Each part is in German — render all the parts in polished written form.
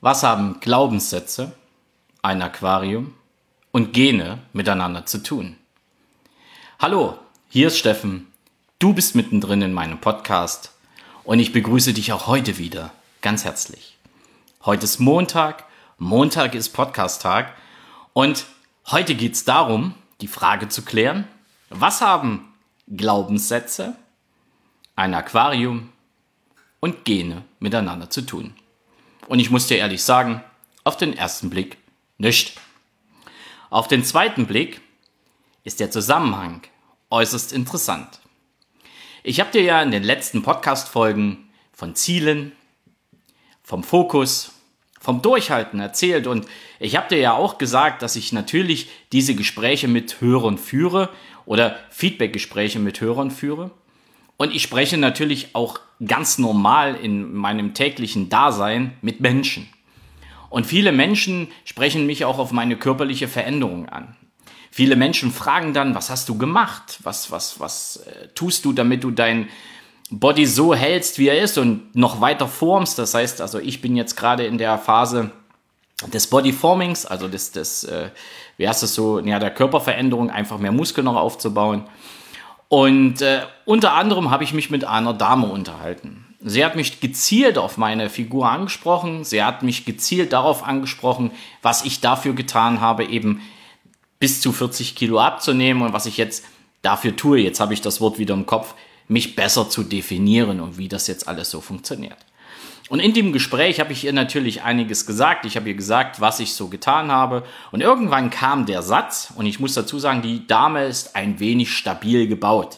Was haben Glaubenssätze, ein Aquarium und Gene miteinander zu tun? Hallo, hier ist Steffen. Du bist mittendrin in meinem Podcast und ich begrüße dich auch heute wieder ganz herzlich. Heute ist Montag. Montag ist Podcast-Tag und heute geht es darum, die Frage zu klären, was haben Glaubenssätze, ein Aquarium und Gene miteinander zu tun? Und ich muss dir ehrlich sagen, auf den ersten Blick nicht. Auf den zweiten Blick ist der Zusammenhang äußerst interessant. Ich habe dir ja in den letzten Podcast-Folgen von Zielen, vom Fokus, vom Durchhalten erzählt und ich habe dir ja auch gesagt, dass ich natürlich diese Gespräche mit Hörern führe oder Feedback-Gespräche mit Hörern führe. Und ich spreche natürlich auch ganz normal in meinem täglichen Dasein mit Menschen. Und viele Menschen sprechen mich auch auf meine körperliche Veränderung an. Viele Menschen fragen dann, was hast du gemacht? Was tust du, damit du dein Body so hältst, wie er ist und noch weiter formst? Das heißt, also ich bin jetzt gerade in der Phase des Bodyformings, also der Körperveränderung, einfach mehr Muskeln noch aufzubauen. Und unter anderem habe ich mich mit einer Dame unterhalten. Sie hat mich gezielt auf meine Figur angesprochen. Sie hat mich gezielt darauf angesprochen, was ich dafür getan habe, eben bis zu 40 Kilo abzunehmen und was ich jetzt dafür tue. Jetzt habe ich das Wort wieder im Kopf, mich besser zu definieren und wie das jetzt alles so funktioniert. Und in dem Gespräch habe ich ihr natürlich einiges gesagt. Ich habe ihr gesagt, was ich so getan habe. Und irgendwann kam der Satz, und ich muss dazu sagen, die Dame ist ein wenig stabil gebaut.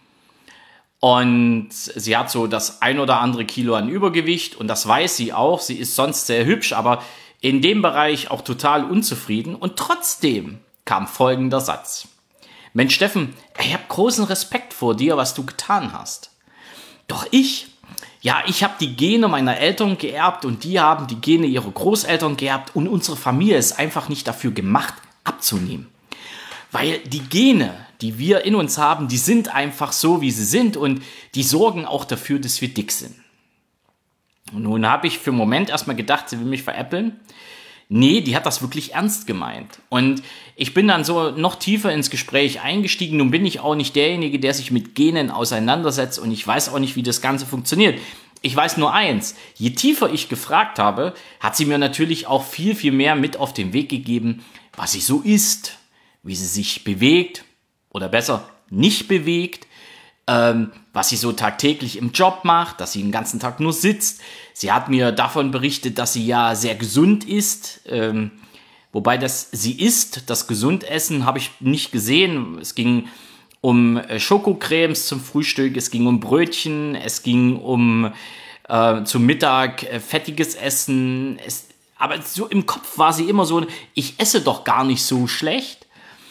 Und sie hat so das ein oder andere Kilo an Übergewicht und das weiß sie auch. Sie ist sonst sehr hübsch, aber in dem Bereich auch total unzufrieden. Und trotzdem kam folgender Satz. Mensch, Steffen, ich habe großen Respekt vor dir, was du getan hast. Doch ich habe die Gene meiner Eltern geerbt und die haben die Gene ihrer Großeltern geerbt und unsere Familie ist einfach nicht dafür gemacht, abzunehmen. Weil die Gene, die wir in uns haben, die sind einfach so, wie sie sind und die sorgen auch dafür, dass wir dick sind. Und nun habe ich für einen Moment erstmal gedacht, sie will mich veräppeln. Nee, die hat das wirklich ernst gemeint. Und ich bin dann so noch tiefer ins Gespräch eingestiegen. Nun bin ich auch nicht derjenige, der sich mit Genen auseinandersetzt und ich weiß auch nicht, wie das Ganze funktioniert. Ich weiß nur eins, je tiefer ich gefragt habe, hat sie mir natürlich auch viel, viel mehr mit auf den Weg gegeben, was sie so isst, wie sie sich bewegt oder besser nicht bewegt, was sie so tagtäglich im Job macht, dass sie den ganzen Tag nur sitzt. Sie hat mir davon berichtet, dass sie ja sehr gesund ist, wobei sie isst, das Gesundessen habe ich nicht gesehen. Es ging um Schokocremes zum Frühstück, es ging um Brötchen, es ging um zum Mittag fettiges Essen. Aber so im Kopf war sie immer so, ich esse doch gar nicht so schlecht.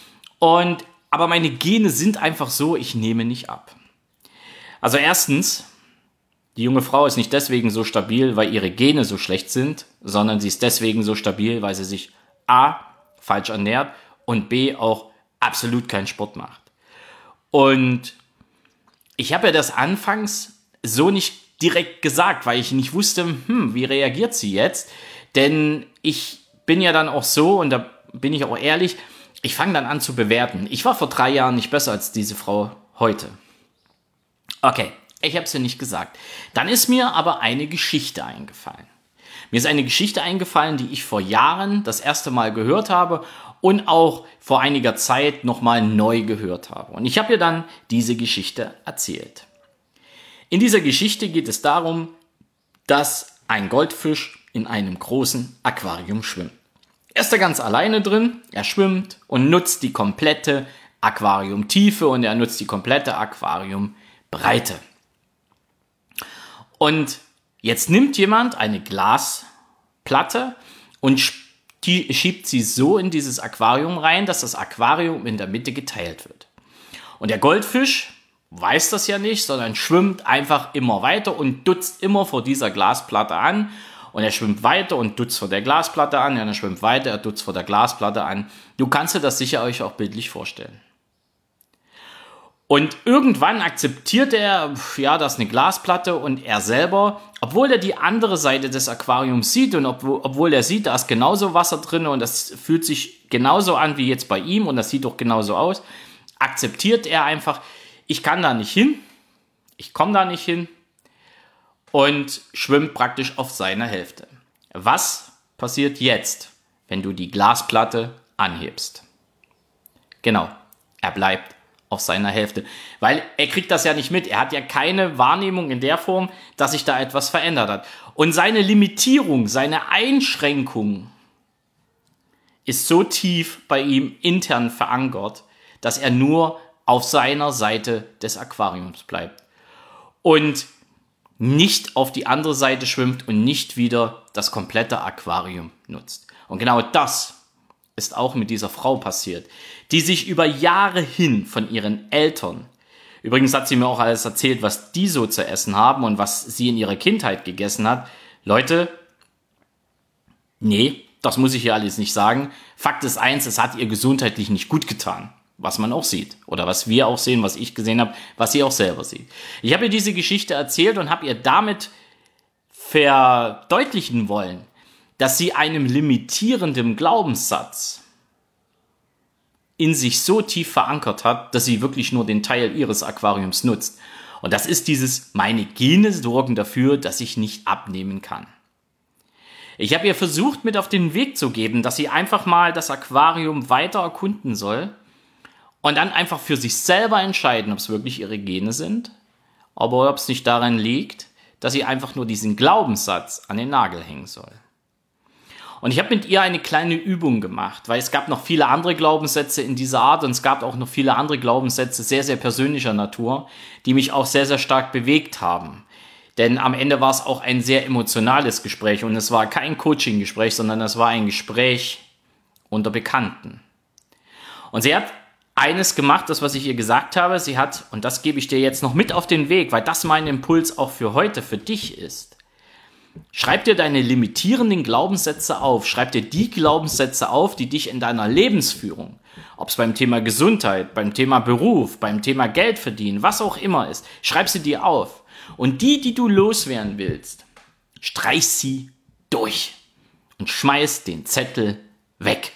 Aber meine Gene sind einfach so, ich nehme nicht ab. Also erstens, die junge Frau ist nicht deswegen so stabil, weil ihre Gene so schlecht sind, sondern sie ist deswegen so stabil, weil sie sich A, falsch ernährt und B, auch absolut keinen Sport macht. Und ich habe ja das anfangs so nicht direkt gesagt, weil ich nicht wusste, wie reagiert sie jetzt? Denn ich bin ja dann auch so, und da bin ich auch ehrlich, ich fange dann an zu bewerten. Ich war vor 3 Jahren nicht besser als diese Frau heute. Okay, ich habe es ja nicht gesagt. Dann ist mir aber eine Geschichte eingefallen. Mir ist eine Geschichte eingefallen, die ich vor Jahren das erste Mal gehört habe und auch vor einiger Zeit nochmal neu gehört habe. Und ich habe ihr dann diese Geschichte erzählt. In dieser Geschichte geht es darum, dass ein Goldfisch in einem großen Aquarium schwimmt. Er ist da ganz alleine drin, er schwimmt und nutzt die komplette Aquariumtiefe und er nutzt die komplette Aquariumbreite. Und jetzt nimmt jemand eine Glasplatte und schiebt sie so in dieses Aquarium rein, dass das Aquarium in der Mitte geteilt wird. Und der Goldfisch weiß das ja nicht, sondern schwimmt einfach immer weiter und dutzt immer vor dieser Glasplatte an. Und er schwimmt weiter und dutzt vor der Glasplatte an. Und er schwimmt weiter, er dutzt vor der Glasplatte an. Du kannst dir das sicher euch auch bildlich vorstellen. Und irgendwann akzeptiert er, ja, das ist eine Glasplatte und er selber, obwohl er die andere Seite des Aquariums sieht und obwohl er sieht, da ist genauso Wasser drin und das fühlt sich genauso an wie jetzt bei ihm und das sieht doch genauso aus, akzeptiert er einfach, ich kann da nicht hin, ich komme da nicht hin und schwimmt praktisch auf seiner Hälfte. Was passiert jetzt, wenn du die Glasplatte anhebst? Genau, er bleibt auf seiner Hälfte, weil er kriegt das ja nicht mit. Er hat ja keine Wahrnehmung in der Form, dass sich da etwas verändert hat. Und seine Limitierung, seine Einschränkung ist so tief bei ihm intern verankert, dass er nur auf seiner Seite des Aquariums bleibt und nicht auf die andere Seite schwimmt und nicht wieder das komplette Aquarium nutzt. Und genau das ist auch mit dieser Frau passiert, die sich über Jahre hin von ihren Eltern, übrigens hat sie mir auch alles erzählt, was die so zu essen haben und was sie in ihrer Kindheit gegessen hat. Leute, nee, das muss ich hier alles nicht sagen. Fakt ist eins, es hat ihr gesundheitlich nicht gut getan, was man auch sieht oder was wir auch sehen, was ich gesehen habe, was sie auch selber sieht. Ich habe ihr diese Geschichte erzählt und habe ihr damit verdeutlichen wollen, dass sie einem limitierenden Glaubenssatz in sich so tief verankert hat, dass sie wirklich nur den Teil ihres Aquariums nutzt. Und das ist dieses, meine Gene sorgen dafür, dass ich nicht abnehmen kann. Ich habe ihr versucht, mit auf den Weg zu geben, dass sie einfach mal das Aquarium weiter erkunden soll und dann einfach für sich selber entscheiden, ob es wirklich ihre Gene sind, aber ob es nicht daran liegt, dass sie einfach nur diesen Glaubenssatz an den Nagel hängen soll. Und ich habe mit ihr eine kleine Übung gemacht, weil es gab noch viele andere Glaubenssätze in dieser Art und es gab auch noch viele andere Glaubenssätze sehr, sehr persönlicher Natur, die mich auch sehr, sehr stark bewegt haben. Denn am Ende war es auch ein sehr emotionales Gespräch und es war kein Coaching-Gespräch, sondern es war ein Gespräch unter Bekannten. Und sie hat eines gemacht, das, was ich ihr gesagt habe, sie hat, und das gebe ich dir jetzt noch mit auf den Weg, weil das mein Impuls auch für heute, für dich ist. Schreib dir deine limitierenden Glaubenssätze auf. Schreib dir die Glaubenssätze auf, die dich in deiner Lebensführung, ob es beim Thema Gesundheit, beim Thema Beruf, beim Thema Geld verdienen, was auch immer ist, schreib sie dir auf. Und die du loswerden willst, streich sie durch und schmeiß den Zettel weg.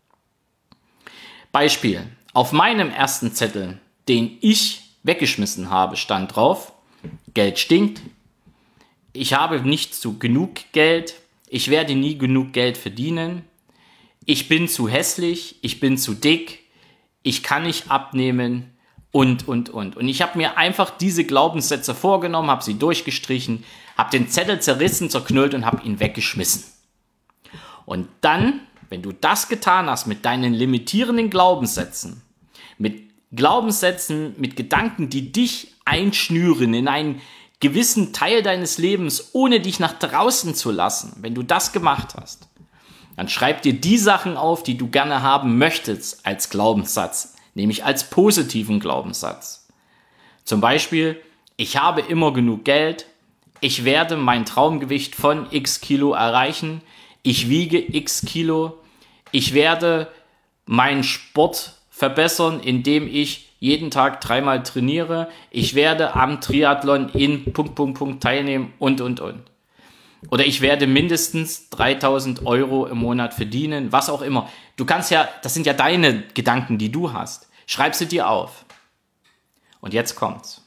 Beispiel. Auf meinem ersten Zettel, den ich weggeschmissen habe, stand drauf: Geld stinkt. Ich habe nicht genug Geld. Ich werde nie genug Geld verdienen. Ich bin zu hässlich. Ich bin zu dick. Ich kann nicht abnehmen. Und. Und ich habe mir einfach diese Glaubenssätze vorgenommen, habe sie durchgestrichen, habe den Zettel zerrissen, zerknüllt und habe ihn weggeschmissen. Und dann, wenn du das getan hast mit deinen limitierenden Glaubenssätzen, mit Gedanken, die dich einschnüren in einen gewissen Teil deines Lebens, ohne dich nach draußen zu lassen, wenn du das gemacht hast, dann schreib dir die Sachen auf, die du gerne haben möchtest als Glaubenssatz, nämlich als positiven Glaubenssatz. Zum Beispiel, ich habe immer genug Geld, ich werde mein Traumgewicht von x Kilo erreichen, ich wiege x Kilo, ich werde meinen Sport verbessern, indem ich jeden Tag 3-mal trainiere, ich werde am Triathlon in ... teilnehmen und. Oder ich werde mindestens 3.000 € im Monat verdienen, was auch immer. Du kannst ja, das sind ja deine Gedanken, die du hast. Schreib sie dir auf. Und jetzt kommt's.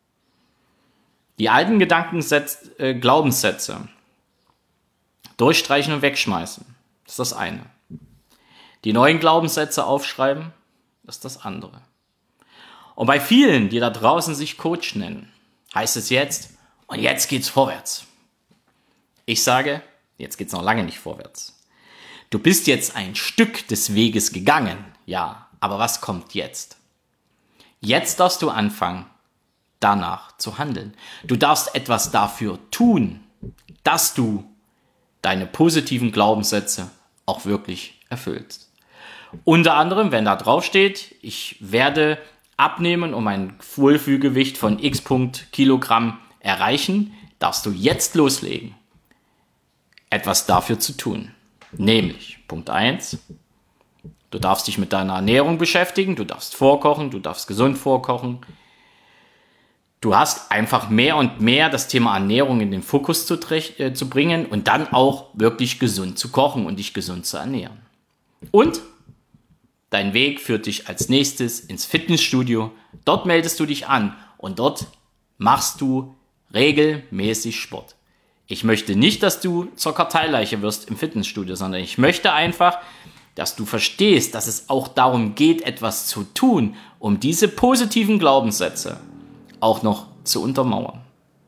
Die alten Glaubenssätze durchstreichen und wegschmeißen. Das ist das eine. Die neuen Glaubenssätze aufschreiben, das ist das andere. Und bei vielen, die da draußen sich Coach nennen, heißt es jetzt, und jetzt geht's vorwärts. Ich sage, jetzt geht's noch lange nicht vorwärts. Du bist jetzt ein Stück des Weges gegangen, ja, aber was kommt jetzt? Jetzt darfst du anfangen, danach zu handeln. Du darfst etwas dafür tun, dass du deine positiven Glaubenssätze auch wirklich erfüllst. Unter anderem, wenn da drauf steht, ich werde abnehmen und mein Wohlfühlgewicht von x Kilogramm erreichen, darfst du jetzt loslegen, etwas dafür zu tun. Nämlich, Punkt 1, Du darfst dich mit deiner Ernährung beschäftigen, du darfst vorkochen, du darfst gesund vorkochen. Du hast einfach mehr und mehr das Thema Ernährung in den Fokus zu bringen und dann auch wirklich gesund zu kochen und dich gesund zu ernähren. Und dein Weg führt dich als nächstes ins Fitnessstudio. Dort meldest du dich an und dort machst du regelmäßig Sport. Ich möchte nicht, dass du zur Karteileiche wirst im Fitnessstudio, sondern ich möchte einfach, dass du verstehst, dass es auch darum geht, etwas zu tun, um diese positiven Glaubenssätze auch noch zu untermauern.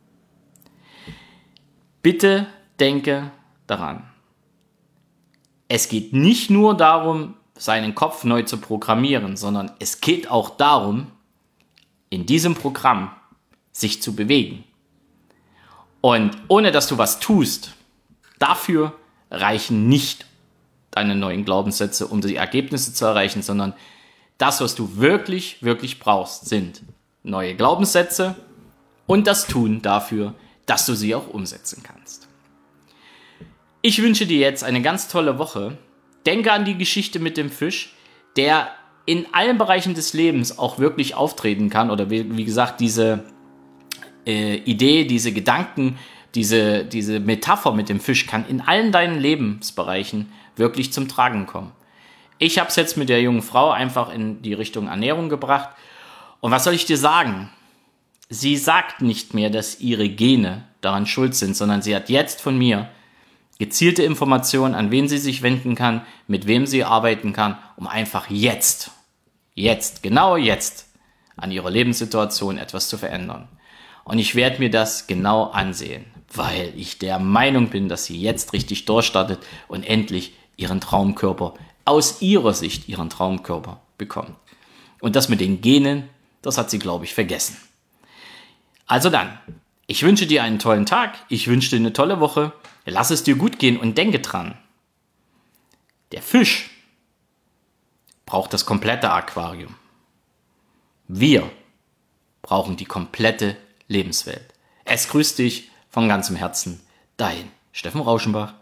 Bitte denke daran. Es geht nicht nur darum, seinen Kopf neu zu programmieren, sondern es geht auch darum, in diesem Programm sich zu bewegen. Und ohne dass du was tust, dafür reichen nicht deine neuen Glaubenssätze, um die Ergebnisse zu erreichen, sondern das, was du wirklich, wirklich brauchst, sind neue Glaubenssätze und das Tun dafür, dass du sie auch umsetzen kannst. Ich wünsche dir jetzt eine ganz tolle Woche. Denke an die Geschichte mit dem Fisch, der in allen Bereichen des Lebens auch wirklich auftreten kann oder wie gesagt, diese Idee, diese Gedanken, diese Metapher mit dem Fisch kann in allen deinen Lebensbereichen wirklich zum Tragen kommen. Ich habe es jetzt mit der jungen Frau einfach in die Richtung Ernährung gebracht. Und was soll ich dir sagen? Sie sagt nicht mehr, dass ihre Gene daran schuld sind, sondern sie hat jetzt von mir gezielte Informationen, an wen sie sich wenden kann, mit wem sie arbeiten kann, um einfach jetzt, genau jetzt, an ihrer Lebenssituation etwas zu verändern. Und ich werde mir das genau ansehen, weil ich der Meinung bin, dass sie jetzt richtig durchstartet und endlich ihren Traumkörper, aus ihrer Sicht ihren Traumkörper bekommt. Und das mit den Genen, das hat sie, glaube ich, vergessen. Also dann, ich wünsche dir einen tollen Tag, ich wünsche dir eine tolle Woche, lass es dir gut gehen und denke dran, der Fisch braucht das komplette Aquarium. Wir brauchen die komplette Lebenswelt. Es grüßt dich von ganzem Herzen, dein Steffen Rauschenbach.